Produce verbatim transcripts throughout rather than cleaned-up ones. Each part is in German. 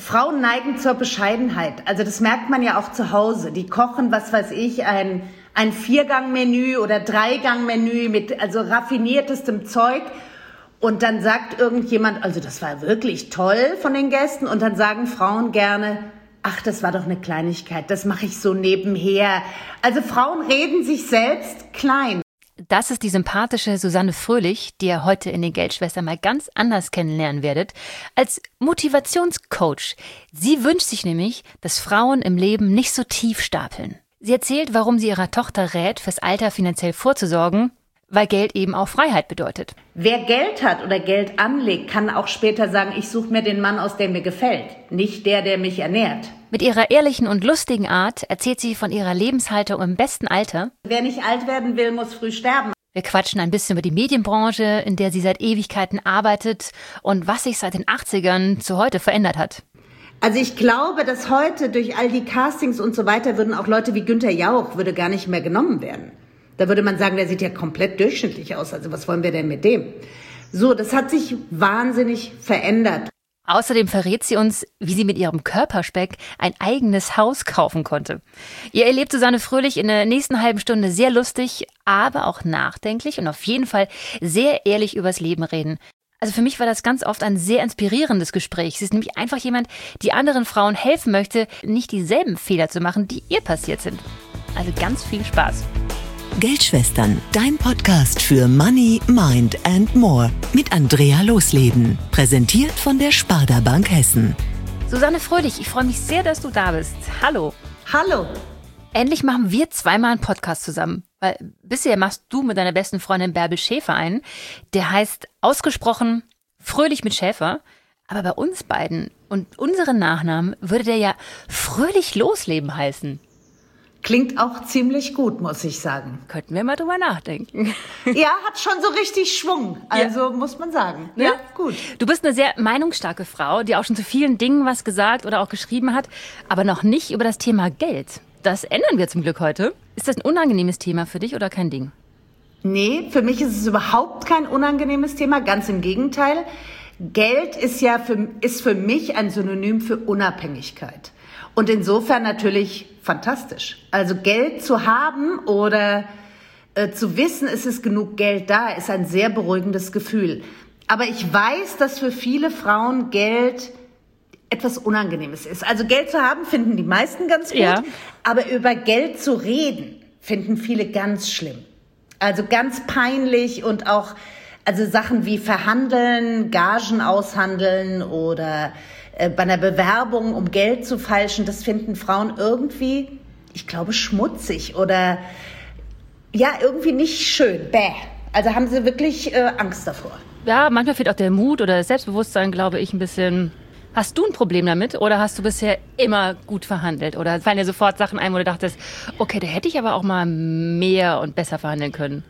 Frauen neigen zur Bescheidenheit. Also das merkt man ja auch zu Hause. Die kochen, was weiß ich, ein, ein Viergang-Menü oder Dreigang-Menü mit also raffiniertestem Zeug. Und dann sagt irgendjemand, also das war wirklich toll von den Gästen. Und dann sagen Frauen gerne, ach, das war doch eine Kleinigkeit, das mache ich so nebenher. Also Frauen reden sich selbst klein. Das ist die sympathische Susanne Fröhlich, die ihr heute in den Geldschwestern mal ganz anders kennenlernen werdet, als Motivationscoach. Sie wünscht sich nämlich, dass Frauen im Leben nicht so tief stapeln. Sie erzählt, warum sie ihrer Tochter rät, fürs Alter finanziell vorzusorgen, weil Geld eben auch Freiheit bedeutet. Wer Geld hat oder Geld anlegt, kann auch später sagen, ich suche mir den Mann aus, der mir gefällt, nicht der, der mich ernährt. Mit ihrer ehrlichen und lustigen Art erzählt sie von ihrer Lebenshaltung im besten Alter. Wer nicht alt werden will, muss früh sterben. Wir quatschen ein bisschen über die Medienbranche, in der sie seit Ewigkeiten arbeitet und was sich seit den achtzigern zu heute verändert hat. Also ich glaube, dass heute durch all die Castings und so weiter würden auch Leute wie Günther Jauch würde gar nicht mehr genommen werden. Da würde man sagen, der sieht ja komplett durchschnittlich aus. Also was wollen wir denn mit dem? So, das hat sich wahnsinnig verändert. Außerdem verrät sie uns, wie sie mit ihrem Körperspeck ein eigenes Haus kaufen konnte. Ihr erlebt Susanne Fröhlich in der nächsten halben Stunde sehr lustig, aber auch nachdenklich und auf jeden Fall sehr ehrlich übers Leben reden. Also für mich war das ganz oft ein sehr inspirierendes Gespräch. Sie ist nämlich einfach jemand, die anderen Frauen helfen möchte, nicht dieselben Fehler zu machen, die ihr passiert sind. Also ganz viel Spaß. Geldschwestern, dein Podcast für Money, Mind and More mit Andrea Losleben. Präsentiert von der Sparda Bank Hessen. Susanne Fröhlich, ich freue mich sehr, dass du da bist. Hallo. Hallo. Endlich machen wir zweimal einen Podcast zusammen. Weil bisher machst du mit deiner besten Freundin Bärbel Schäfer einen. Der heißt ausgesprochen Fröhlich mit Schäfer. Aber bei uns beiden und unseren Nachnamen würde der ja Fröhlich Losleben heißen. Klingt auch ziemlich gut, muss ich sagen. Könnten wir mal drüber nachdenken. Ja, hat schon so richtig Schwung, also ja. Muss man sagen. Ja, ja, gut. Du bist eine sehr meinungsstarke Frau, die auch schon zu vielen Dingen was gesagt oder auch geschrieben hat, aber noch nicht über das Thema Geld. Das ändern wir zum Glück heute. Ist das ein unangenehmes Thema für dich oder kein Ding? Nee, für mich ist es überhaupt kein unangenehmes Thema, ganz im Gegenteil. Geld ist ja für, ist für mich ein Synonym für Unabhängigkeit. Und insofern natürlich fantastisch. Also Geld zu haben oder äh, zu wissen, es ist genug Geld da, ist ein sehr beruhigendes Gefühl. Aber ich weiß, dass für viele Frauen Geld etwas Unangenehmes ist. Also Geld zu haben, finden die meisten ganz gut. Ja. Aber über Geld zu reden, finden viele ganz schlimm. Also ganz peinlich und auch also Sachen wie verhandeln, Gagen aushandeln oder bei einer Bewerbung, um Geld zu falschen, das finden Frauen irgendwie, ich glaube, schmutzig oder ja, irgendwie nicht schön. Bäh. Also haben sie wirklich äh, Angst davor. Ja, manchmal fehlt auch der Mut oder das Selbstbewusstsein, glaube ich, ein bisschen. Hast du ein Problem damit oder hast du bisher immer gut verhandelt? Oder fallen dir sofort Sachen ein, wo du dachtest, okay, da hätte ich aber auch mal mehr und besser verhandeln können?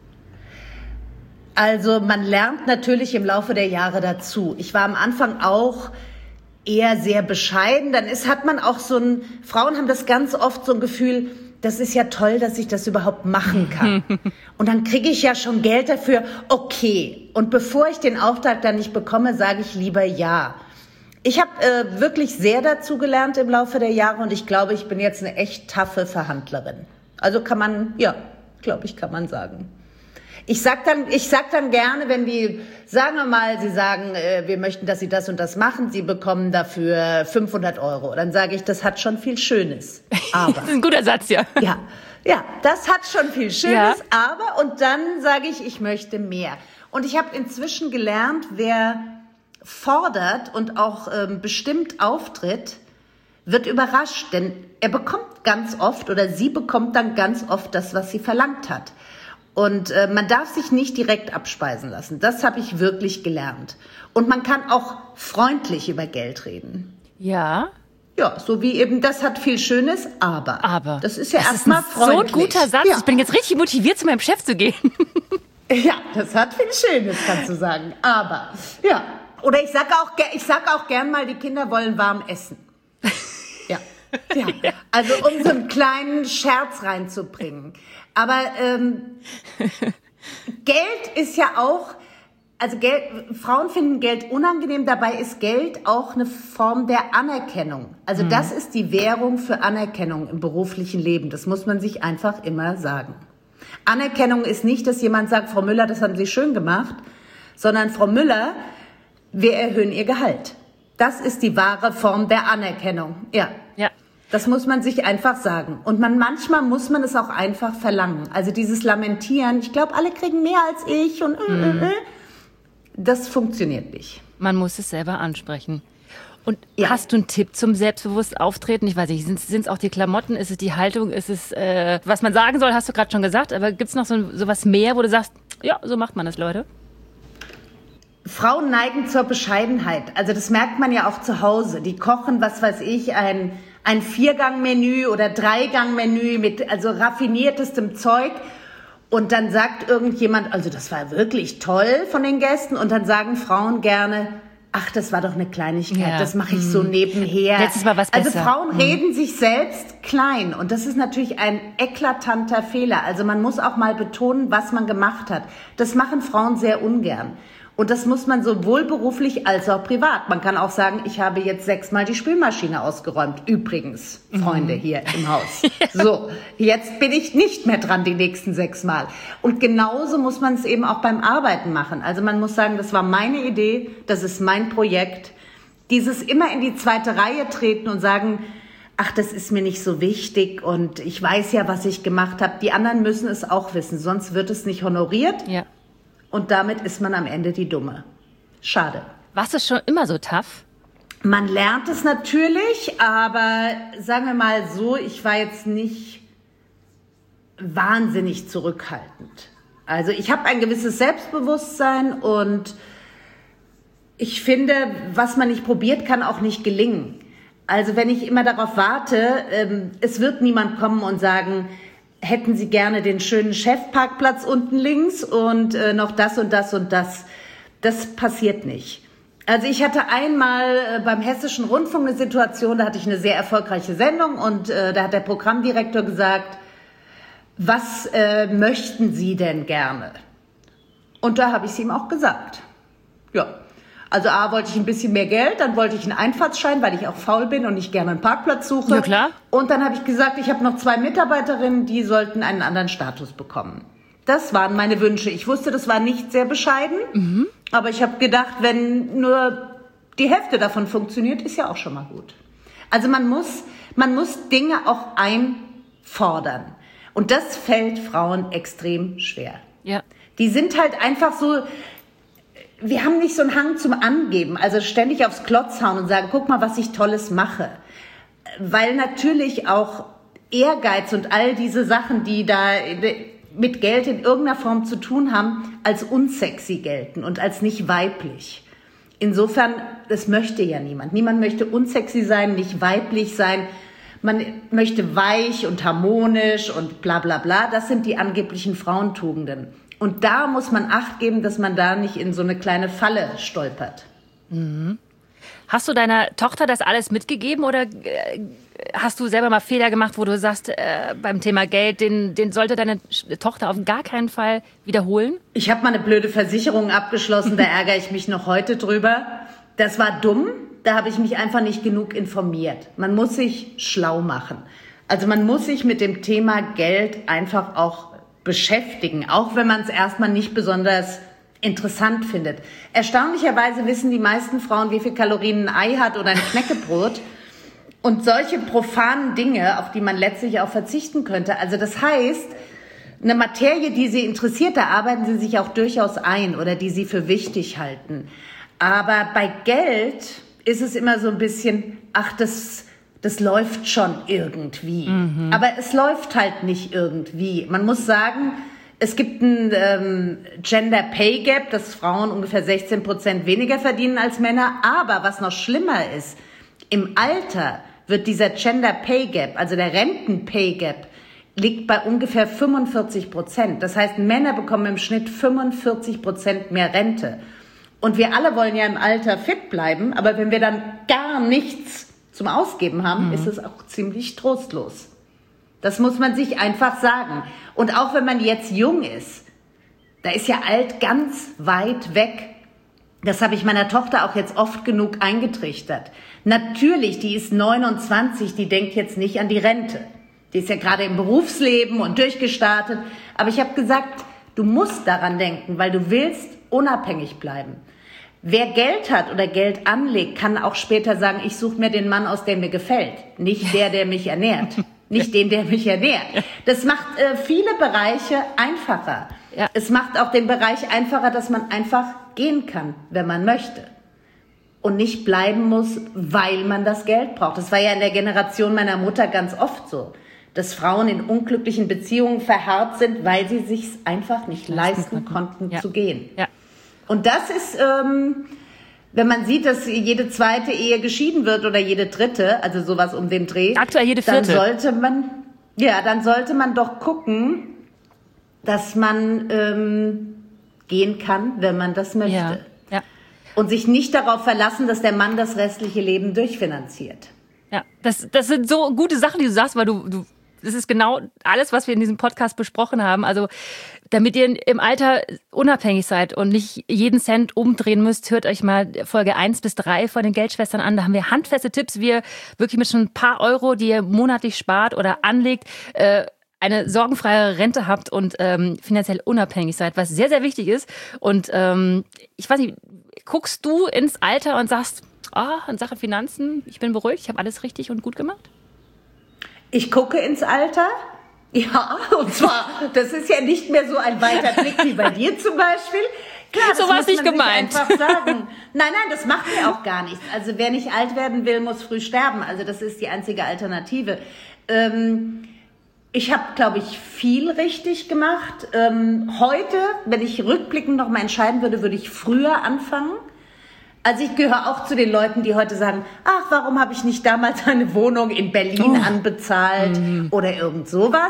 Also man lernt natürlich im Laufe der Jahre dazu. Ich war am Anfang auch eher sehr bescheiden. Dann ist, hat man auch so ein, Frauen haben das ganz oft so ein Gefühl, das ist ja toll, dass ich das überhaupt machen kann. Und dann kriege ich ja schon Geld dafür. Okay. Und bevor ich den Auftrag dann nicht bekomme, sage ich lieber ja. Ich habe äh, wirklich sehr dazu gelernt im Laufe der Jahre und ich glaube, ich bin jetzt eine echt taffe Verhandlerin. Also kann man, ja, glaube ich, kann man sagen. Ich sag dann, ich sag dann gerne, wenn die, sagen wir mal, sie sagen, äh, wir möchten, dass sie das und das machen, sie bekommen dafür fünfhundert Euro. Dann sage ich, das hat schon viel Schönes. Aber das ist ein guter Satz, ja. Ja, ja, das hat schon viel Schönes, ja. Aber und dann sage ich, ich möchte mehr. Und ich habe inzwischen gelernt, wer fordert und auch ähm, bestimmt auftritt, wird überrascht, denn er bekommt ganz oft oder sie bekommt dann ganz oft das, was sie verlangt hat. Und äh, man darf sich nicht direkt abspeisen lassen. Das habe ich wirklich gelernt. Und man kann auch freundlich über Geld reden. Ja. Ja, so wie eben, das hat viel Schönes, aber. Aber. Das ist ja erstmal freundlich. So ein guter Satz. Ja. Ich bin jetzt richtig motiviert, zu meinem Chef zu gehen. Ja, das hat viel Schönes, kannst du sagen. Aber, ja. Oder ich sage auch, ich sag auch gern mal, die Kinder wollen warm essen. Ja. Ja. Also um so einen kleinen Scherz reinzubringen. Aber ähm, Geld ist ja auch, Also Geld, Frauen finden Geld unangenehm, dabei ist Geld auch eine Form der Anerkennung. Also mhm. das ist die Währung für Anerkennung im beruflichen Leben. Das muss man sich einfach immer sagen. Anerkennung ist nicht, dass jemand sagt, Frau Müller, das haben Sie schön gemacht, sondern Frau Müller, wir erhöhen Ihr Gehalt. Das ist die wahre Form der Anerkennung. Ja. Ja. Das muss man sich einfach sagen. Und man, manchmal muss man es auch einfach verlangen. Also dieses Lamentieren, ich glaube, alle kriegen mehr als ich und äh, mhm. äh, äh. Das funktioniert nicht. Man muss es selber ansprechen. Und ja. hast du einen Tipp zum selbstbewusst Auftreten? Ich weiß nicht, sind es auch die Klamotten, ist es die Haltung, ist es, äh, was man sagen soll, hast du gerade schon gesagt. Aber gibt es noch so, so was mehr, wo du sagst, ja, so macht man das, Leute? Frauen neigen zur Bescheidenheit. Also das merkt man ja auch zu Hause. Die kochen, was weiß ich, ein, ein Viergang-Menü oder Dreigang-Menü mit also raffiniertestem Zeug. Und dann sagt irgendjemand, also das war wirklich toll von den Gästen. Und dann sagen Frauen gerne, ach, das war doch eine Kleinigkeit, ja. das mache ich so nebenher. Letztes Mal was besser. Also Frauen mhm. reden sich selbst klein. Und das ist natürlich ein eklatanter Fehler. Also man muss auch mal betonen, was man gemacht hat. Das machen Frauen sehr ungern. Und das muss man sowohl beruflich als auch privat. Man kann auch sagen, ich habe jetzt sechsmal die Spülmaschine ausgeräumt. Übrigens, Freunde hier im Haus. So, jetzt bin ich nicht mehr dran die nächsten sechsmal. Und genauso muss man es eben auch beim Arbeiten machen. Also man muss sagen, das war meine Idee, das ist mein Projekt. Dieses immer in die zweite Reihe treten und sagen, ach, das ist mir nicht so wichtig und ich weiß ja, was ich gemacht habe. Die anderen müssen es auch wissen, sonst wird es nicht honoriert. Ja. Und damit ist man am Ende die Dumme. Schade. Warst du schon immer so tough? Man lernt es natürlich, aber sagen wir mal so, ich war jetzt nicht wahnsinnig zurückhaltend. Also ich habe ein gewisses Selbstbewusstsein und ich finde, was man nicht probiert, kann auch nicht gelingen. Also wenn ich immer darauf warte, ähm, es wird niemand kommen und sagen, hätten Sie gerne den schönen Chefparkplatz unten links und äh, noch das und das und das. Das passiert nicht. Also ich hatte einmal äh, beim Hessischen Rundfunk eine Situation, da hatte ich eine sehr erfolgreiche Sendung und äh, da hat der Programmdirektor gesagt, was äh, möchten Sie denn gerne? Und da habe ich es ihm auch gesagt. Ja. Also A, wollte ich ein bisschen mehr Geld, dann wollte ich einen Einfahrtsschein, weil ich auch faul bin und nicht gerne einen Parkplatz suche. Ja, klar. Und dann habe ich gesagt, ich habe noch zwei Mitarbeiterinnen, die sollten einen anderen Status bekommen. Das waren meine Wünsche. Ich wusste, das war nicht sehr bescheiden, mhm. aber ich habe gedacht, wenn nur die Hälfte davon funktioniert, ist ja auch schon mal gut. Also man muss, man muss Dinge auch einfordern. Und das fällt Frauen extrem schwer. Ja. Die sind halt einfach so... Wir haben nicht so einen Hang zum Angeben, also ständig aufs Klotz hauen und sagen, guck mal, was ich Tolles mache. Weil natürlich auch Ehrgeiz und all diese Sachen, die da mit Geld in irgendeiner Form zu tun haben, als unsexy gelten und als nicht weiblich. Insofern, das möchte ja niemand. Niemand möchte unsexy sein, nicht weiblich sein. Man möchte weich und harmonisch und bla bla bla. Das sind die angeblichen Frauentugenden. Und da muss man Acht geben, dass man da nicht in so eine kleine Falle stolpert. Mhm. Hast du deiner Tochter das alles mitgegeben oder äh, hast du selber mal Fehler gemacht, wo du sagst, äh, beim Thema Geld, den, den sollte deine Tochter auf gar keinen Fall wiederholen? Ich habe mal eine blöde Versicherung abgeschlossen, da ärgere ich mich noch heute drüber. Das war dumm, da habe ich mich einfach nicht genug informiert. Man muss sich schlau machen. Also man muss sich mit dem Thema Geld einfach auch beschäftigen, auch wenn man es erstmal nicht besonders interessant findet. Erstaunlicherweise wissen die meisten Frauen, wie viel Kalorien ein Ei hat oder ein Knäckebrot. Und solche profanen Dinge, auf die man letztlich auch verzichten könnte. Also das heißt, eine Materie, die sie interessiert, da arbeiten sie sich auch durchaus ein oder die sie für wichtig halten. Aber bei Geld ist es immer so ein bisschen, ach, das... Das läuft schon irgendwie. Mhm. Aber es läuft halt nicht irgendwie. Man muss sagen, es gibt ein ähm, Gender Pay Gap, dass Frauen ungefähr sechzehn Prozent weniger verdienen als Männer. Aber was noch schlimmer ist, im Alter wird dieser Gender Pay Gap, also der Renten Pay Gap, liegt bei ungefähr fünfundvierzig Prozent. Das heißt, Männer bekommen im Schnitt fünfundvierzig Prozent mehr Rente. Und wir alle wollen ja im Alter fit bleiben, aber wenn wir dann gar nichts zum Ausgeben haben, mhm. ist es auch ziemlich trostlos. Das muss man sich einfach sagen. Und auch wenn man jetzt jung ist, da ist ja alt ganz weit weg. Das habe ich meiner Tochter auch jetzt oft genug eingetrichtert. Natürlich, die ist neunundzwanzig, die denkt jetzt nicht an die Rente. Die ist ja gerade im Berufsleben und durchgestartet. Aber ich habe gesagt, du musst daran denken, weil du willst unabhängig bleiben. Wer Geld hat oder Geld anlegt, kann auch später sagen, ich suche mir den Mann aus, der mir gefällt. Nicht der, der mich ernährt. Nicht den, der mich ernährt. Das macht äh, viele Bereiche einfacher. Ja. Es macht auch den Bereich einfacher, dass man einfach gehen kann, wenn man möchte. Und nicht bleiben muss, weil man das Geld braucht. Das war ja in der Generation meiner Mutter ganz oft so, dass Frauen in unglücklichen Beziehungen verharrt sind, weil sie sich einfach nicht leisten konnten, ja. zu gehen. Ja. Und das ist, ähm, wenn man sieht, dass jede zweite Ehe geschieden wird oder jede dritte, also sowas um den Dreh, aktuell jede vierte, dann sollte man, ja, dann sollte man doch gucken, dass man ähm, gehen kann, wenn man das möchte. Ja. Ja. Und sich nicht darauf verlassen, dass der Mann das restliche Leben durchfinanziert. Ja, das, das sind so gute Sachen, die du sagst, weil du, du, das ist genau alles, was wir in diesem Podcast besprochen haben. Also, damit ihr im Alter unabhängig seid und nicht jeden Cent umdrehen müsst, hört euch mal Folge eins bis drei von den Geldschwestern an. Da haben wir handfeste Tipps, wie ihr wirklich mit schon ein paar Euro, die ihr monatlich spart oder anlegt, äh, eine sorgenfreie Rente habt und ähm, finanziell unabhängig seid, was sehr, sehr wichtig ist. Und ähm, ich weiß nicht, guckst du ins Alter und sagst, ah, oh, in Sachen Finanzen, ich bin beruhigt, ich habe alles richtig und gut gemacht? Ich gucke ins Alter. Ja, und zwar, das ist ja nicht mehr so ein weiter Blick wie bei dir zum Beispiel. Klar, so war es nicht gemeint. Einfach sagen. Nein, nein, das macht mir auch gar nichts. Also wer nicht alt werden will, muss früh sterben. Also das ist die einzige Alternative. Ähm, ich habe, glaube ich, viel richtig gemacht. Ähm, heute, wenn ich rückblickend noch mal entscheiden würde, würde ich früher anfangen. Also ich gehöre auch zu den Leuten, die heute sagen, ach, warum habe ich nicht damals eine Wohnung in Berlin oh. anbezahlt mhm. oder irgend sowas.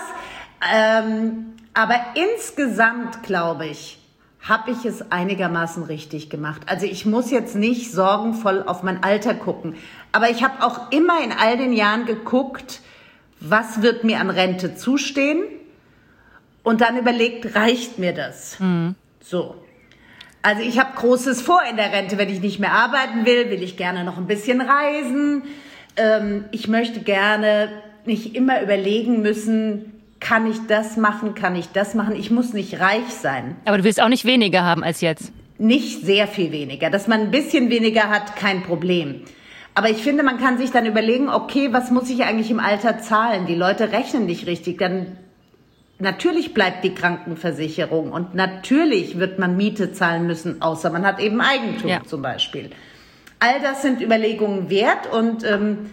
Ähm, aber insgesamt, glaube ich, habe ich es einigermaßen richtig gemacht. Also ich muss jetzt nicht sorgenvoll auf mein Alter gucken. Aber ich habe auch immer in all den Jahren geguckt, was wird mir an Rente zustehen? Und dann überlegt, reicht mir das? Mhm. So. Also ich habe Großes vor in der Rente. Wenn ich nicht mehr arbeiten will, will ich gerne noch ein bisschen reisen. Ähm, ich möchte gerne nicht immer überlegen müssen, kann ich das machen, kann ich das machen. Ich muss nicht reich sein. Aber du willst auch nicht weniger haben als jetzt? Nicht sehr viel weniger. Dass man ein bisschen weniger hat, kein Problem. Aber ich finde, man kann sich dann überlegen, okay, was muss ich eigentlich im Alter zahlen? Die Leute rechnen nicht richtig. Dann natürlich bleibt die Krankenversicherung und natürlich wird man Miete zahlen müssen, außer man hat eben Eigentum ja. zum Beispiel. All das sind Überlegungen wert und ähm,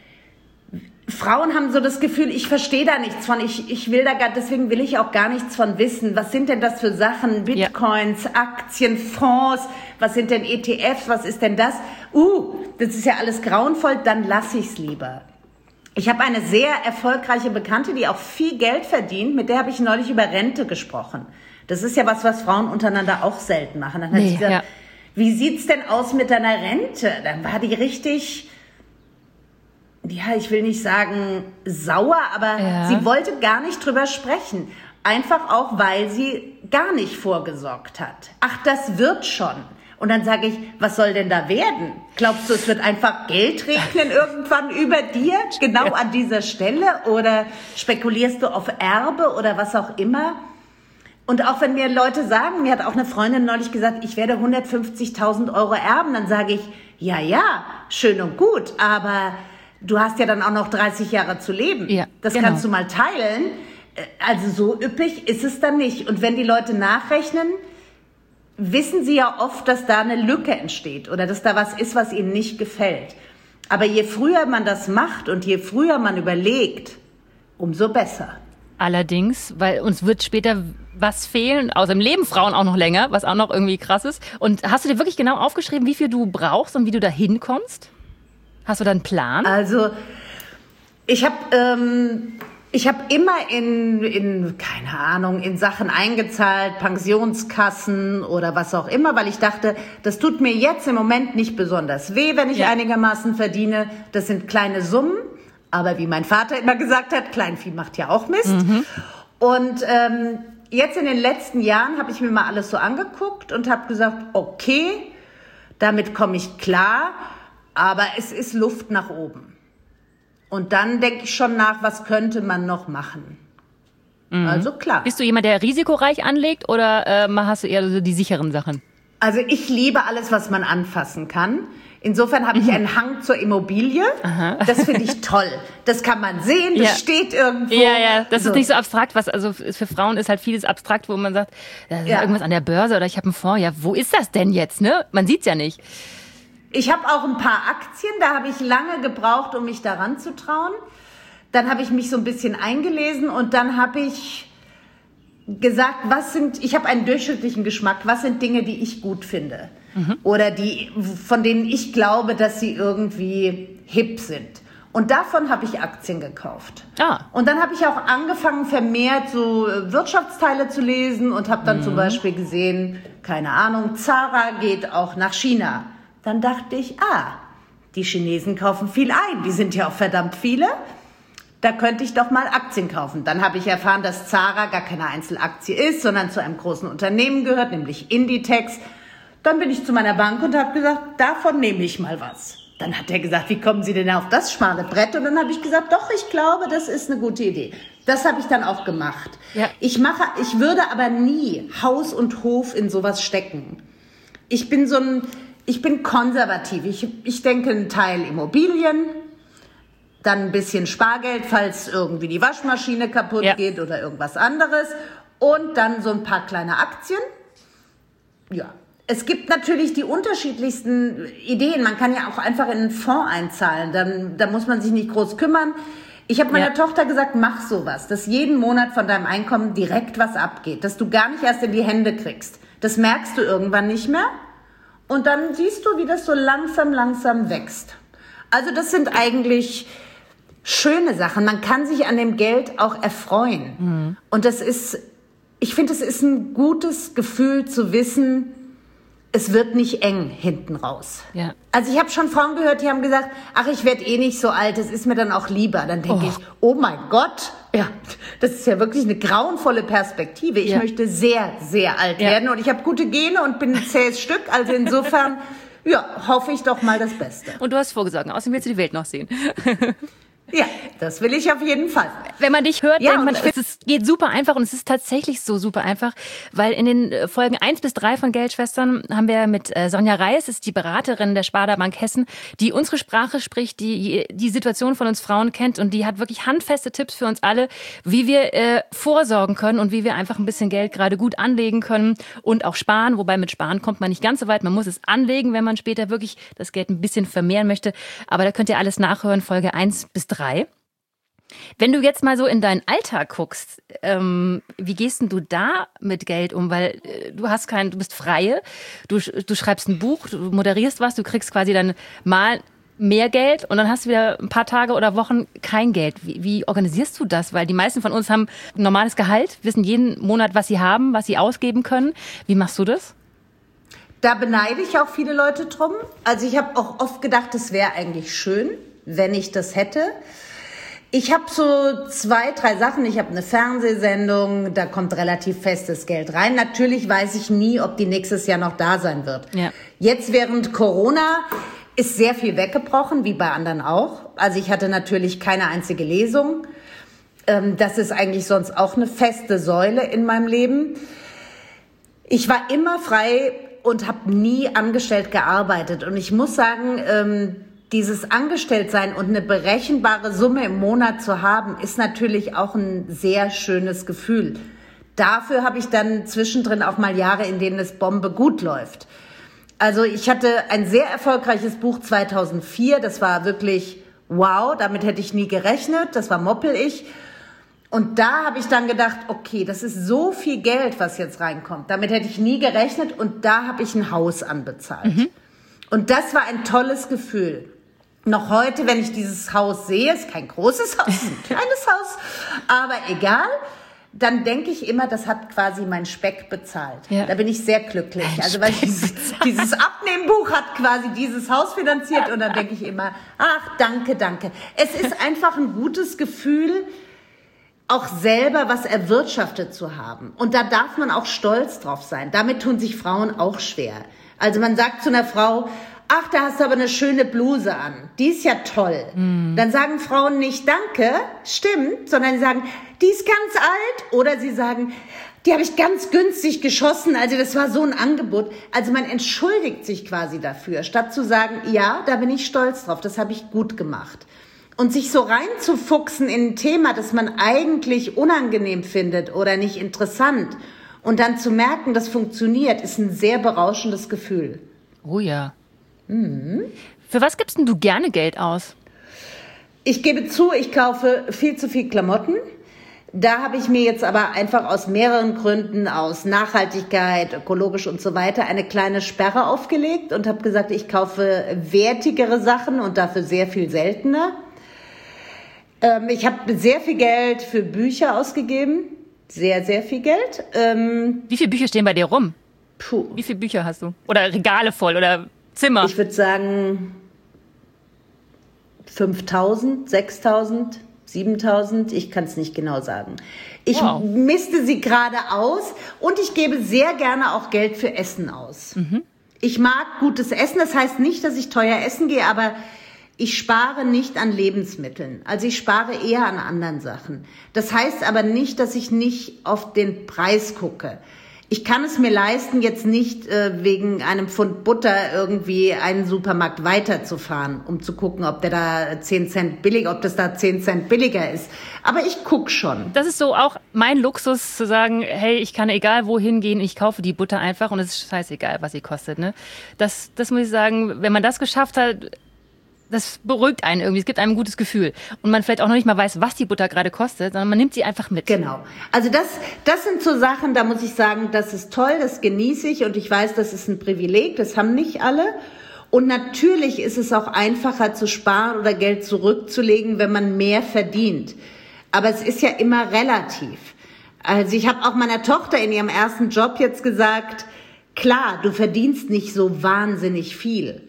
Frauen haben so das Gefühl, ich verstehe da nichts von, ich, ich will da gar, deswegen will ich auch gar nichts von wissen. Was sind denn das für Sachen? Bitcoins, ja. Aktien, Fonds, was sind denn E T Fs, was ist denn das? Uh, das ist ja alles grauenvoll, dann lass ich's lieber. Ich habe eine sehr erfolgreiche Bekannte, die auch viel Geld verdient, mit der habe ich neulich über Rente gesprochen. Das ist ja was, was Frauen untereinander auch selten machen. Dann hat nee, sie gesagt, ja. wie sieht's denn aus mit deiner Rente? Dann war die richtig, ja, ich will nicht sagen sauer, aber ja. sie wollte gar nicht drüber sprechen. Einfach auch, weil sie gar nicht vorgesorgt hat. Ach, das wird schon. Und dann sage ich, was soll denn da werden? Glaubst du, es wird einfach Geld regnen irgendwann über dir, genau an dieser Stelle? Oder spekulierst du auf Erbe oder was auch immer? Und auch wenn mir Leute sagen, mir hat auch eine Freundin neulich gesagt, ich werde hundertfünfzigtausend Euro erben, dann sage ich, ja, ja, schön und gut, aber du hast ja dann auch noch dreißig Jahre zu leben. Ja, das genau. kannst du mal teilen. Also so üppig ist es dann nicht. Und wenn die Leute nachrechnen, wissen sie ja oft, dass da eine Lücke entsteht oder dass da was ist, was ihnen nicht gefällt. Aber je früher man das macht und je früher man überlegt, umso besser. Allerdings, weil uns wird später was fehlen, außerdem leben Frauen auch noch länger, was auch noch irgendwie krass ist. Und hast du dir wirklich genau aufgeschrieben, wie viel du brauchst und wie du da hinkommst? Hast du da einen Plan? Also, ich habe... Ähm Ich habe immer in, in, keine Ahnung, in Sachen eingezahlt, Pensionskassen oder was auch immer, weil ich dachte, das tut mir jetzt im Moment nicht besonders weh, wenn ich ja. einigermaßen verdiene. Das sind kleine Summen, aber wie mein Vater immer gesagt hat, Kleinvieh macht ja auch Mist. Mhm. Und ähm, jetzt in den letzten Jahren habe ich mir mal alles so angeguckt und habe gesagt, okay, Damit komme ich klar, aber es ist Luft nach oben. Und dann denke ich schon nach, was könnte man noch machen? Mhm. Also klar. Bist du jemand, der risikoreich anlegt oder äh, hast du eher so die sicheren Sachen? Also ich liebe alles, was man anfassen kann. Insofern habe ich einen Hang zur Immobilie. Aha. Das finde ich toll. Das kann man sehen, das ja. steht irgendwo. Ja, ja, das so. Ist nicht so abstrakt. Was, also für Frauen ist halt vieles abstrakt, wo man sagt, da ist ja. irgendwas an der Börse oder ich habe einen Fonds. Ja, wo ist das denn jetzt? Ne? Man sieht's ja nicht. Ich habe auch ein paar Aktien, da habe ich lange gebraucht, um mich daran zu trauen. Dann habe ich mich so ein bisschen eingelesen und dann habe ich gesagt, was sind, ich habe einen durchschnittlichen Geschmack, was sind Dinge, die ich gut finde? Mhm. Oder die, von denen ich glaube, dass sie irgendwie hip sind. Und davon habe ich Aktien gekauft. Ah. Und dann habe ich auch angefangen, vermehrt so Wirtschaftsteile zu lesen und habe dann mhm. zum Beispiel gesehen, keine Ahnung, Zara geht auch nach China. Dann dachte ich, ah, die Chinesen kaufen viel ein, die sind ja auch verdammt viele. Da könnte ich doch mal Aktien kaufen. Dann habe ich erfahren, dass Zara gar keine Einzelaktie ist, sondern zu einem großen Unternehmen gehört, nämlich Inditex. Dann bin ich zu meiner Bank und habe gesagt, davon nehme ich mal was. Dann hat er gesagt, wie kommen Sie denn auf das schmale Brett? Und dann habe ich gesagt, doch, ich glaube, das ist eine gute Idee. Das habe ich dann auch gemacht. Ja. Ich mache, ich würde aber nie Haus und Hof in sowas stecken. Ich bin so ein, ich bin konservativ. Ich, ich denke, ein Teil Immobilien, dann ein bisschen Spargeld, falls irgendwie die Waschmaschine kaputt ja. geht oder irgendwas anderes. Und dann so ein paar kleine Aktien. Ja. Es gibt natürlich die unterschiedlichsten Ideen. Man kann ja auch einfach in einen Fonds einzahlen. Dann, da muss man sich nicht groß kümmern. Ich habe meiner ja. Tochter gesagt, mach sowas, dass jeden Monat von deinem Einkommen direkt was abgeht. Dass du gar nicht erst in die Hände kriegst. Das merkst du irgendwann nicht mehr. Und dann siehst du, wie das so langsam, langsam wächst. Also das sind eigentlich schöne Sachen. Man kann sich an dem Geld auch erfreuen. Mhm. Und das ist, ich finde, es ist ein gutes Gefühl zu wissen, es wird nicht eng hinten raus. Ja. Also ich habe schon Frauen gehört, die haben gesagt, ach, ich werde eh nicht so alt, das ist mir dann auch lieber. Dann denke oh. ich, oh mein Gott, ja, das ist ja wirklich eine grauenvolle Perspektive. Ich ja. möchte sehr, sehr alt ja. werden und ich habe gute Gene und bin ein zähes Stück. Also insofern, ja, hoffe ich doch mal das Beste. Und du hast vorgesorgt, außerdem willst du die Welt noch sehen. Ja, das will ich auf jeden Fall. Wenn man dich hört, ja, denkt man, es ist, geht super einfach und es ist tatsächlich so super einfach, weil in den Folgen eins bis drei von Geldschwestern haben wir mit Sonja Reis, das ist die Beraterin der Sparda Bank Hessen, die unsere Sprache spricht, die die Situation von uns Frauen kennt und die hat wirklich handfeste Tipps für uns alle, wie wir äh, vorsorgen können und wie wir einfach ein bisschen Geld gerade gut anlegen können und auch sparen, wobei mit Sparen kommt man nicht ganz so weit, man muss es anlegen, wenn man später wirklich das Geld ein bisschen vermehren möchte, aber da könnt ihr alles nachhören, Folge eins bis drei. Wenn du jetzt mal so in deinen Alltag guckst, ähm, wie gehst denn du da mit Geld um? Weil äh, du hast kein, du bist Freie, du, du schreibst ein Buch, du moderierst was, du kriegst quasi dann mal mehr Geld und dann hast du wieder ein paar Tage oder Wochen kein Geld. Wie, wie organisierst du das? Weil die meisten von uns haben ein normales Gehalt, wissen jeden Monat, was sie haben, was sie ausgeben können. Wie machst du das? Da beneide ich auch viele Leute drum. Also ich habe auch oft gedacht, es wäre eigentlich schön, wenn ich das hätte. Ich habe so zwei, drei Sachen. Ich habe eine Fernsehsendung, da kommt relativ festes Geld rein. Natürlich weiß ich nie, ob die nächstes Jahr noch da sein wird. Ja. Jetzt während Corona ist sehr viel weggebrochen, wie bei anderen auch. Also ich hatte natürlich keine einzige Lesung. Das ist eigentlich sonst auch eine feste Säule in meinem Leben. Ich war immer frei und habe nie angestellt gearbeitet. Und ich muss sagen, dieses Angestelltsein und eine berechenbare Summe im Monat zu haben, ist natürlich auch ein sehr schönes Gefühl. Dafür habe ich dann zwischendrin auch mal Jahre, in denen es Bombe gut läuft. Also ich hatte ein sehr erfolgreiches Buch zweitausendvier, das war wirklich wow, damit hätte ich nie gerechnet, das war Moppel-Ich. Und da habe ich dann gedacht, okay, das ist so viel Geld, was jetzt reinkommt, damit hätte ich nie gerechnet und da habe ich ein Haus anbezahlt. Mhm. Und das war ein tolles Gefühl. Noch heute, wenn ich dieses Haus sehe, ist kein großes Haus, ein kleines Haus, aber egal, dann denke ich immer, das hat quasi mein Speck bezahlt. Ja. Da bin ich sehr glücklich. Ein also weil dieses, dieses Abnehmbuch hat quasi dieses Haus finanziert und dann denke ich immer, ach, danke, danke. Es ist einfach ein gutes Gefühl, auch selber was erwirtschaftet zu haben. Und da darf man auch stolz drauf sein. Damit tun sich Frauen auch schwer. Also man sagt zu einer Frau, ach, da hast du aber eine schöne Bluse an. Die ist ja toll. Mm. Dann sagen Frauen nicht Danke, stimmt, sondern sie sagen, die ist ganz alt. Oder sie sagen, die habe ich ganz günstig geschossen. Also das war so ein Angebot. Also man entschuldigt sich quasi dafür, statt zu sagen, ja, da bin ich stolz drauf, das habe ich gut gemacht. Und sich so reinzufuchsen in ein Thema, das man eigentlich unangenehm findet oder nicht interessant und dann zu merken, das funktioniert, ist ein sehr berauschendes Gefühl. Oh ja. Mhm. Für was gibst denn du gerne Geld aus? Ich gebe zu, ich kaufe viel zu viel Klamotten. Da habe ich mir jetzt aber einfach aus mehreren Gründen, aus Nachhaltigkeit, ökologisch und so weiter, eine kleine Sperre aufgelegt und habe gesagt, ich kaufe wertigere Sachen und dafür sehr viel seltener. Ähm, ich habe sehr viel Geld für Bücher ausgegeben. Sehr, sehr viel Geld. Ähm, Wie viele Bücher stehen bei dir rum? Puh. Wie viele Bücher hast du? Oder Regale voll oder Zimmer? Ich würde sagen fünftausend, sechstausend, siebentausend. Ich kann es nicht genau sagen. Ich wow. misste sie gerade aus und ich gebe sehr gerne auch Geld für Essen aus. Mhm. Ich mag gutes Essen. Das heißt nicht, dass ich teuer essen gehe, aber ich spare nicht an Lebensmitteln. Also ich spare eher an anderen Sachen. Das heißt aber nicht, dass ich nicht auf den Preis gucke. Ich kann es mir leisten, jetzt nicht äh, wegen einem Pfund Butter irgendwie einen Supermarkt weiterzufahren, um zu gucken, ob der da zehn Cent billig, ob das da zehn Cent billiger ist. Aber ich guck schon. Das ist so auch mein Luxus, zu sagen, hey, ich kann egal wohin gehen, ich kaufe die Butter einfach und es ist scheißegal, was sie kostet. Ne? Das, das muss ich sagen, wenn man das geschafft hat, das beruhigt einen irgendwie, es gibt einem ein gutes Gefühl. Und man vielleicht auch noch nicht mal weiß, was die Butter gerade kostet, sondern man nimmt sie einfach mit. Genau. Also das, das sind so Sachen, da muss ich sagen, das ist toll, das genieße ich und ich weiß, das ist ein Privileg, das haben nicht alle. Und natürlich ist es auch einfacher zu sparen oder Geld zurückzulegen, wenn man mehr verdient. Aber es ist ja immer relativ. Also ich habe auch meiner Tochter in ihrem ersten Job jetzt gesagt, klar, du verdienst nicht so wahnsinnig viel.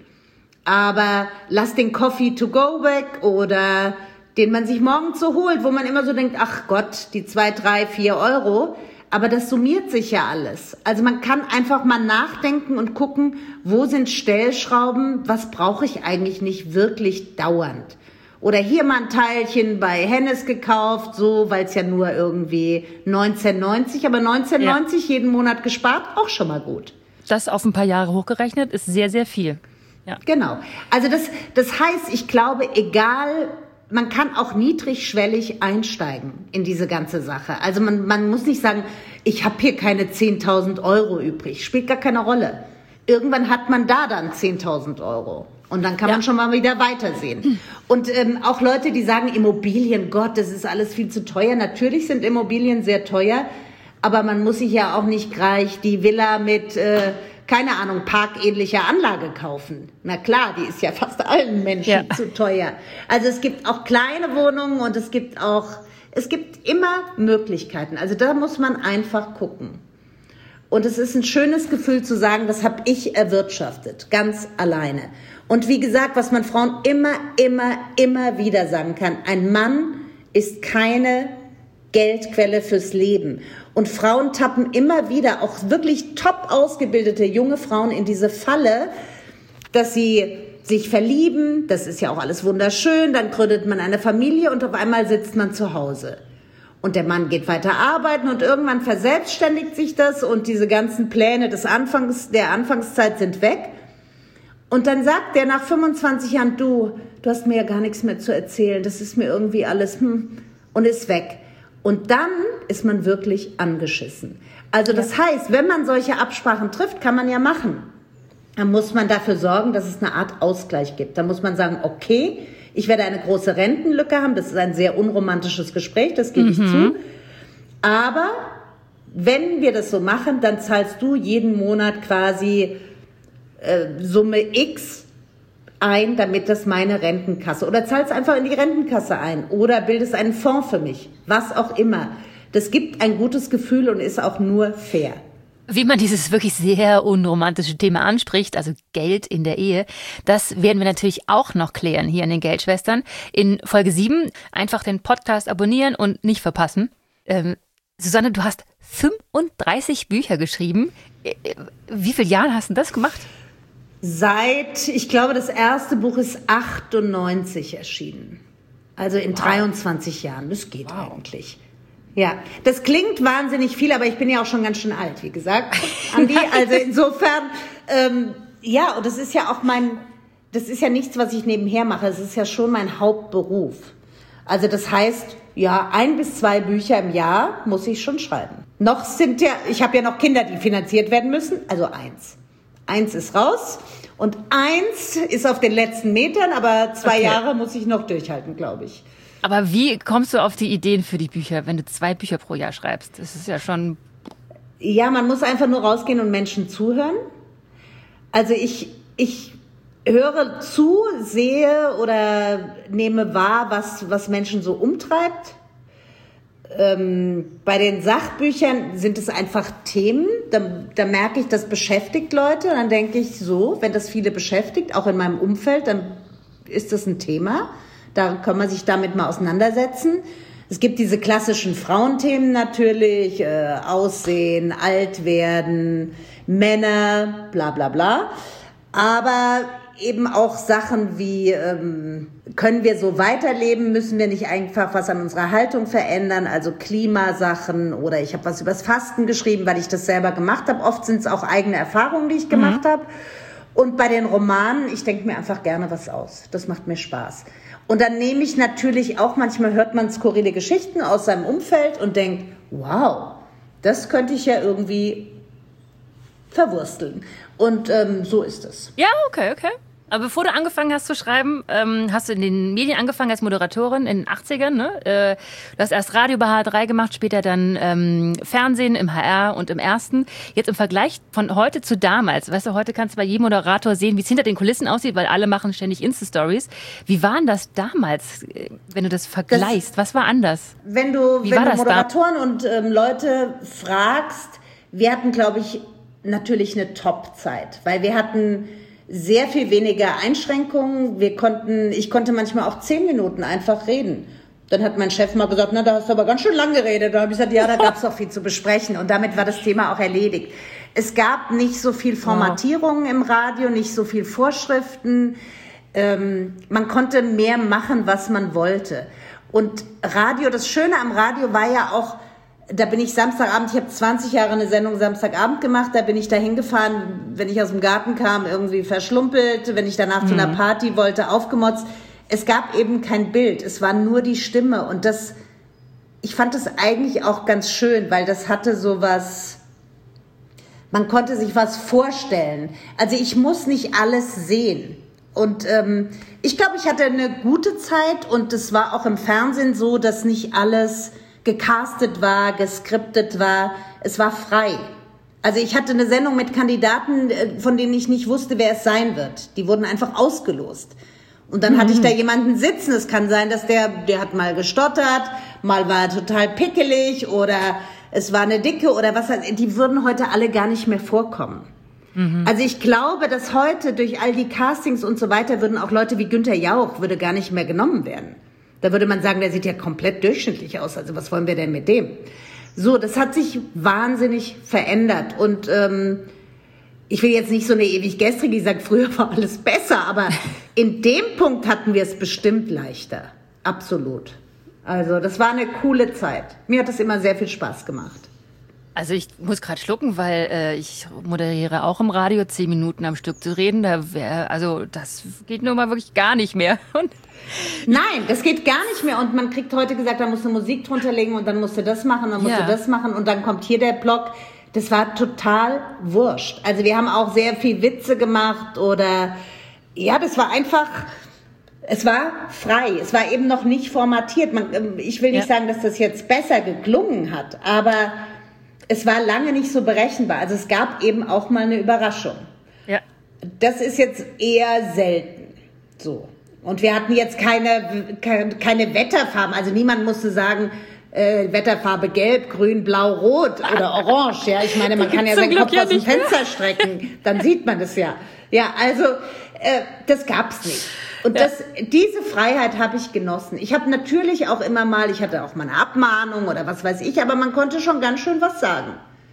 Aber lass den Coffee to go weg oder den man sich morgens so holt, wo man immer so denkt, ach Gott, die zwei, drei, vier Euro. Aber das summiert sich ja alles. Also man kann einfach mal nachdenken und gucken, wo sind Stellschrauben, was brauche ich eigentlich nicht wirklich dauernd. Oder hier mal ein Teilchen bei Hennes gekauft, so, weil es ja nur irgendwie neunzehn neunzig, aber neunzehn neunzig ja. jeden Monat gespart, auch schon mal gut. Das auf ein paar Jahre hochgerechnet ist sehr, sehr viel. Ja. Genau. Also das, das heißt, ich glaube, egal, man kann auch niedrigschwellig einsteigen in diese ganze Sache. Also man, man muss nicht sagen, ich habe hier keine zehntausend Euro übrig. Spielt gar keine Rolle. Irgendwann hat man da dann zehntausend Euro. Und dann kann ja. man schon mal wieder weitersehen. Und ähm, auch Leute, die sagen, Immobilien, Gott, das ist alles viel zu teuer. Natürlich sind Immobilien sehr teuer, aber man muss sich ja auch nicht gleich die Villa mit... Äh, keine Ahnung, parkähnlicher Anlage kaufen. Na klar, die ist ja fast allen Menschen ja. zu teuer. Also es gibt auch kleine Wohnungen und es gibt auch, es gibt immer Möglichkeiten. Also da muss man einfach gucken. Und es ist ein schönes Gefühl zu sagen, das habe ich erwirtschaftet, ganz alleine. Und wie gesagt, was man Frauen immer, immer, immer wieder sagen kann, ein Mann ist keine Geldquelle fürs Leben. Und Frauen tappen immer wieder, auch wirklich top ausgebildete junge Frauen, in diese Falle, dass sie sich verlieben, das ist ja auch alles wunderschön, dann gründet man eine Familie und auf einmal sitzt man zu Hause. Und der Mann geht weiter arbeiten und irgendwann verselbstständigt sich das und diese ganzen Pläne des Anfangs, der Anfangszeit sind weg. Und dann sagt der nach fünfundzwanzig Jahren, du, du hast mir ja gar nichts mehr zu erzählen, das ist mir irgendwie alles, hm, und ist weg. Und dann ist man wirklich angeschissen. Also das ja. heißt, wenn man solche Absprachen trifft, kann man ja machen. Dann muss man dafür sorgen, dass es eine Art Ausgleich gibt. Dann muss man sagen, okay, ich werde eine große Rentenlücke haben. Das ist ein sehr unromantisches Gespräch, das gebe mhm. ich zu. Aber wenn wir das so machen, dann zahlst du jeden Monat quasi äh, Summe X ein, damit das meine Rentenkasse, oder zahlst einfach in die Rentenkasse ein oder bildest einen Fonds für mich, was auch immer. Das gibt ein gutes Gefühl und ist auch nur fair. Wie man dieses wirklich sehr unromantische Thema anspricht, also Geld in der Ehe, das werden wir natürlich auch noch klären hier in den Geldschwestern. In Folge sieben einfach den Podcast abonnieren und nicht verpassen. Ähm, Susanne, du hast fünfunddreißig Bücher geschrieben. Wie viele Jahre hast du das gemacht? Seit, ich glaube, das erste Buch ist achtundneunzig erschienen. Also in wow. dreiundzwanzig Jahren. Das geht wow. eigentlich. Ja, das klingt wahnsinnig viel, aber ich bin ja auch schon ganz schön alt, wie gesagt, Andi. Also insofern, ähm, ja, und das ist ja auch mein, das ist ja nichts, was ich nebenher mache. Es ist ja schon mein Hauptberuf. Also das heißt, ja, ein bis zwei Bücher im Jahr muss ich schon schreiben. Noch sind ja, ich habe ja noch Kinder, die finanziert werden müssen, also eins. Eins ist raus und eins ist auf den letzten Metern, aber zwei okay. Jahre muss ich noch durchhalten, glaube ich. Aber wie kommst du auf die Ideen für die Bücher, wenn du zwei Bücher pro Jahr schreibst? Das ist ja schon... Ja, man muss einfach nur rausgehen und Menschen zuhören. Also ich, ich höre zu, sehe oder nehme wahr, was, was Menschen so umtreibt. Ähm, bei den Sachbüchern sind es einfach Themen, da, da merke ich, das beschäftigt Leute. Und dann denke ich so, wenn das viele beschäftigt, auch in meinem Umfeld, dann ist das ein Thema. Da kann man sich damit mal auseinandersetzen. Es gibt diese klassischen Frauenthemen natürlich, äh, Aussehen, alt werden, Männer, bla bla bla. Aber eben auch Sachen wie, ähm, können wir so weiterleben, müssen wir nicht einfach was an unserer Haltung verändern, also Klimasachen, oder ich habe was übers Fasten geschrieben, weil ich das selber gemacht habe. Oft sind es auch eigene Erfahrungen, die ich gemacht mhm. habe. Und bei den Romanen, ich denke mir einfach gerne was aus. Das macht mir Spaß. Und dann nehme ich natürlich auch, manchmal hört man skurrile Geschichten aus seinem Umfeld und denkt, wow, das könnte ich ja irgendwie verwursteln. Und ähm, so ist es. Ja, okay, okay. Aber bevor du angefangen hast zu schreiben, ähm, hast du in den Medien angefangen als Moderatorin in den achtzigern. Ne? Äh, du hast erst Radio bei H R drei gemacht, später dann ähm, Fernsehen im H R und im Ersten. Jetzt im Vergleich von heute zu damals. Weißt du, heute kannst du bei jedem Moderator sehen, wie es hinter den Kulissen aussieht, weil alle machen ständig Insta-Stories. Wie waren das damals, wenn du das vergleichst? Das, was war anders? Wenn du, wenn du Moderatoren da? und ähm, Leute fragst, wir hatten, glaube ich, natürlich eine Top-Zeit, weil wir hatten sehr viel weniger Einschränkungen. Wir konnten, ich konnte manchmal auch zehn Minuten einfach reden. Dann hat mein Chef mal gesagt, na, da hast du aber ganz schön lang geredet. Da habe ich gesagt, ja, da gab es auch viel zu besprechen. Und damit war das Thema auch erledigt. Es gab nicht so viel Formatierungen im Radio, nicht so viel Vorschriften. Ähm, man konnte mehr machen, was man wollte. Und Radio, das Schöne am Radio war ja auch, da bin ich Samstagabend, ich habe zwanzig Jahre eine Sendung Samstagabend gemacht, da bin ich da hingefahren, wenn ich aus dem Garten kam, irgendwie verschlumpelt, wenn ich danach mhm. zu einer Party wollte, aufgemotzt. Es gab eben kein Bild, es war nur die Stimme und das, ich fand das eigentlich auch ganz schön, weil das hatte so was, man konnte sich was vorstellen. Also ich muss nicht alles sehen. Und ähm, ich glaube, ich hatte eine gute Zeit und es war auch im Fernsehen so, dass nicht alles gecastet war, geskriptet war. Es war frei. Also ich hatte eine Sendung mit Kandidaten, von denen ich nicht wusste, wer es sein wird. Die wurden einfach ausgelost. Und dann mhm. hatte ich da jemanden sitzen. Es kann sein, dass der, der hat mal gestottert, mal war er total pickelig oder es war eine Dicke oder was. Die würden heute alle gar nicht mehr vorkommen. Mhm. Also ich glaube, dass heute durch all die Castings und so weiter würden auch Leute wie Günther Jauch würde gar nicht mehr genommen werden. Da würde man sagen, der sieht ja komplett durchschnittlich aus. Also was wollen wir denn mit dem? So, das hat sich wahnsinnig verändert. Und ähm, ich will jetzt nicht so eine ewig gestrige, die sagt, früher war alles besser. Aber in dem Punkt hatten wir es bestimmt leichter. Absolut. Also das war eine coole Zeit. Mir hat das immer sehr viel Spaß gemacht. Also ich muss gerade schlucken, weil äh, ich moderiere auch im Radio, zehn Minuten am Stück zu reden. Da wär, also das geht nun mal wirklich gar nicht mehr. Und nein, das geht gar nicht mehr. Und man kriegt heute gesagt, da musst du Musik drunter legen und dann musst du das machen, dann musst ja. du das machen und dann kommt hier der Block. Das war total wurscht. Also wir haben auch sehr viel Witze gemacht oder ja, das war einfach, es war frei. Es war eben noch nicht formatiert. Man, ich will nicht ja. sagen, dass das jetzt besser geklungen hat, aber es war lange nicht so berechenbar. Also es gab eben auch mal eine Überraschung. Ja. Das ist jetzt eher selten. So. Und wir hatten jetzt keine, keine, keine Wetterfarben. Also niemand musste sagen, äh, Wetterfarbe gelb, grün, blau, rot oder orange. Ja, ich meine, man kann ja seinen Kopf ja aus dem Fenster strecken. Dann sieht man das ja. Ja, also äh, das gab's nicht. Und ja. das, diese Freiheit habe ich genossen. Ich habe natürlich auch immer mal, ich hatte auch mal eine Abmahnung oder was weiß ich, aber man konnte schon ganz schön was sagen.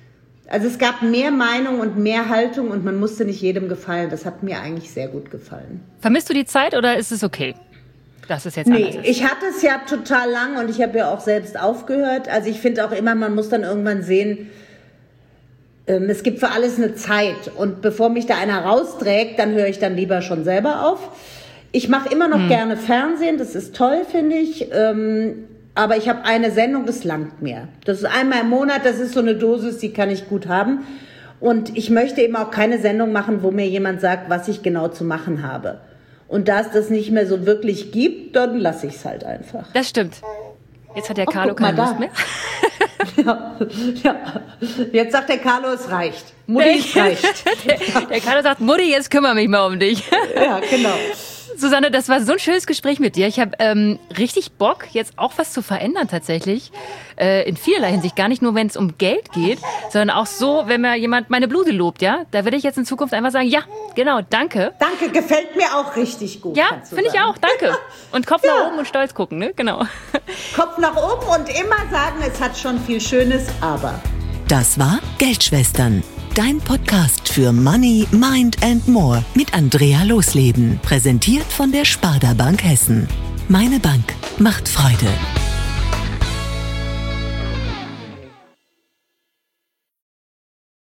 Also es gab mehr Meinung und mehr Haltung und man musste nicht jedem gefallen. Das hat mir eigentlich sehr gut gefallen. Vermisst du die Zeit oder ist es okay? Das ist jetzt nee, anders ist. Ich hatte es ja total lang und ich habe ja auch selbst aufgehört. Also ich finde auch immer, man muss dann irgendwann sehen, ähm, es gibt für alles eine Zeit. Und bevor mich da einer rausträgt, dann höre ich dann lieber schon selber auf. Ich mache immer noch hm. gerne Fernsehen, das ist toll, finde ich. Ähm, aber ich habe eine Sendung, das langt mir. Das ist einmal im Monat, das ist so eine Dosis, die kann ich gut haben. Und ich möchte eben auch keine Sendung machen, wo mir jemand sagt, was ich genau zu machen habe. Und da es das nicht mehr so wirklich gibt, dann lasse ich es halt einfach. Das stimmt. Jetzt hat der oh, Carlo keine Lust mehr. ja, ja. Jetzt sagt der Carlo, es reicht. Mutti, es reicht. der, der Carlo sagt, Mutti, jetzt kümmere mich mal um dich. ja, genau. Susanne, das war so ein schönes Gespräch mit dir. Ich habe ähm, richtig Bock, jetzt auch was zu verändern tatsächlich. Äh, in vielerlei Hinsicht. Gar nicht nur, wenn es um Geld geht, sondern auch so, wenn mir jemand meine Bluse lobt, ja. Da werde ich jetzt in Zukunft einfach sagen, ja, genau, danke. Danke, gefällt mir auch richtig gut. Ja, finde ich auch, danke. Und Kopf ja. nach oben und stolz gucken, ne? Genau. Kopf nach oben und immer sagen, es hat schon viel Schönes, aber... Das war Geldschwestern. Dein Podcast für Money, Mind and More mit Andrea Losleben. Präsentiert von der Sparda Bank Hessen. Meine Bank macht Freude.